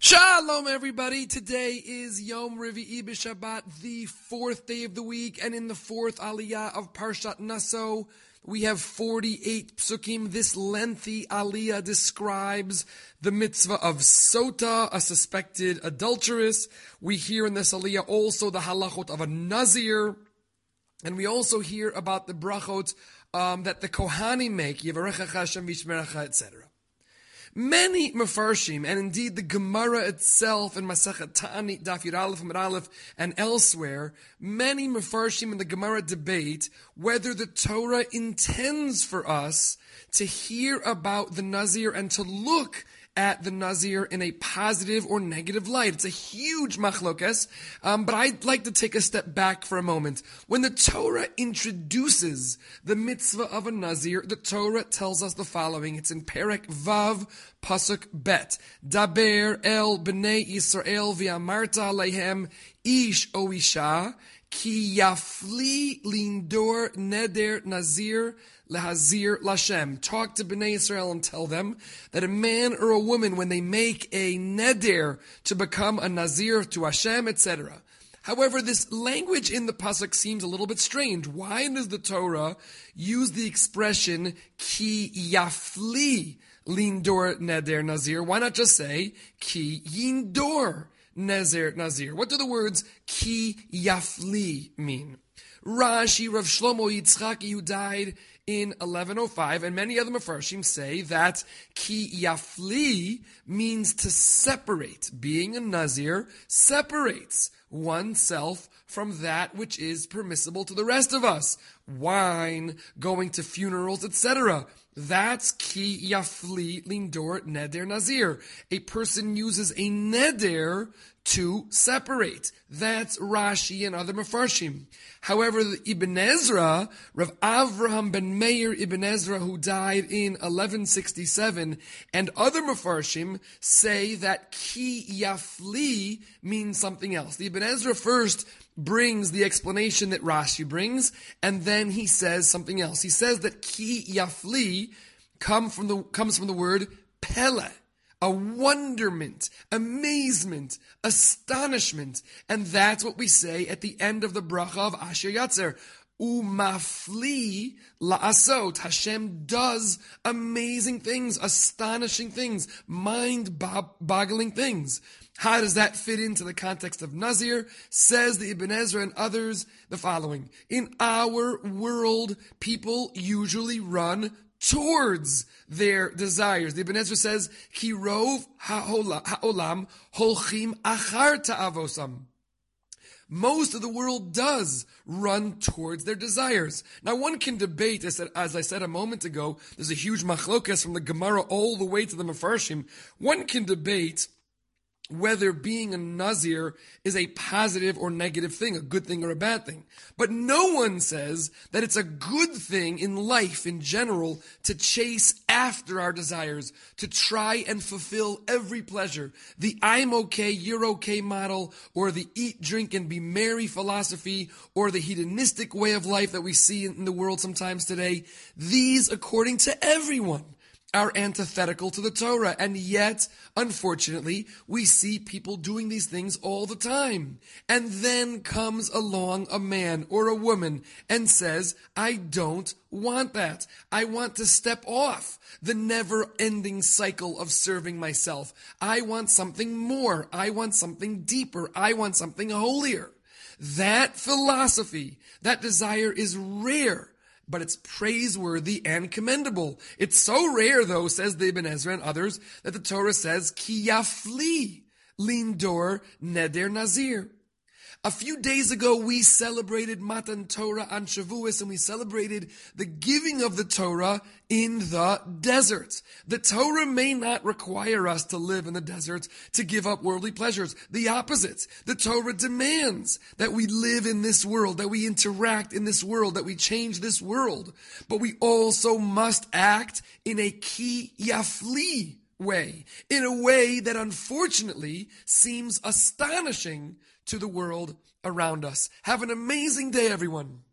Shalom, everybody. Today is Yom Revi'i B'Shabbat, the fourth day of the week, and in the fourth aliyah of Parshat Naso, we have 48 psukim. This lengthy aliyah describes the mitzvah of sota, a suspected adulteress. We hear in this aliyah also the halachot of a nazir, and we also hear about the brachot that the Kohanim make, Yevarechecha Hashem v'Yishmerecha, etc. Many Mefarshim, and indeed the Gemara itself in Masechet Ta'anit, Daf Yud Aleph, Amud Aleph, and elsewhere, many Mefarshim in the Gemara debate whether the Torah intends for us to hear about the Nazir and to look at the Nazir in a positive or negative light. It's a huge machlokes, but I'd like to take a step back for a moment. When the Torah introduces the mitzvah of a Nazir, the Torah tells us the following. It's in Perek Vav, Pasuk Bet. Daber el b'nei Yisrael v'amarta alehem ish o isha ki yafli lindor neder nazir lehazir lashem. Talk to Bnei Israel and tell them that a man or a woman, when they make a neder to become a nazir to Hashem, etc. However, this language in the pasuk seems a little bit strange. Why does the Torah use the expression ki yafli lindor neder nazir? Why not just say ki yindor nazir? What do the words ki yafli mean? Rashi, Rav Shlomo Yitzchaki, who died in 1105, and many other Mefarshim say that ki yafli means to separate. Being a Nazir separates oneself from that which is permissible to the rest of us. Wine, going to funerals, etc. That's ki yafli lindor neder nazir. A person uses a neder to separate. That's Rashi and other Mefarshim. However, the Ibn Ezra, Rav Avraham ben Meir Ibn Ezra, who died in 1167, and other Mefarshim say that ki yafli means something else. The Ibn Ezra first brings the explanation that Rashi brings, and then he says something else. He says that ki yafli comes from the word pele, a wonderment, amazement, astonishment. And that's what we say at the end of the bracha of Asher Yatzer. Umafli la'asot. Hashem does amazing things, astonishing things, mind-boggling things. How does that fit into the context of Nazir? Says the Ibn Ezra and others the following. In our world, people usually run towards their desires. The Ibn Ezra says, Ki rov ha'olam holchim achar ta'avosam. Most of the world does run towards their desires. Now one can debate, as I said a moment ago, there's a huge machlokas from the Gemara all the way to the Mefarshim. One can debate whether being a Nazir is a positive or negative thing, a good thing or a bad thing. But no one says that it's a good thing in life in general to chase after our desires, to try and fulfill every pleasure. The I'm okay, you're okay model, or the eat, drink, and be merry philosophy, or the hedonistic way of life that we see in the world sometimes today. These, according to everyone, are antithetical to the Torah, and yet, unfortunately, we see people doing these things all the time. And then comes along a man or a woman and says, I don't want that. I want to step off the never-ending cycle of serving myself. I want something more. I want something deeper. I want something holier. That philosophy, that desire is rare, but it's praiseworthy and commendable. It's so rare, though, says the Ibn Ezra and others, that the Torah says, Ki yafli lindor neder nazir. A few days ago, we celebrated Matan Torah on Shavuos, and we celebrated the giving of the Torah in the desert. The Torah may not require us to live in the desert to give up worldly pleasures. The opposite. The Torah demands that we live in this world, that we interact in this world, that we change this world. But we also must act in a ki yafli way, in a way that unfortunately seems astonishing to the world around us. Have an amazing day, everyone.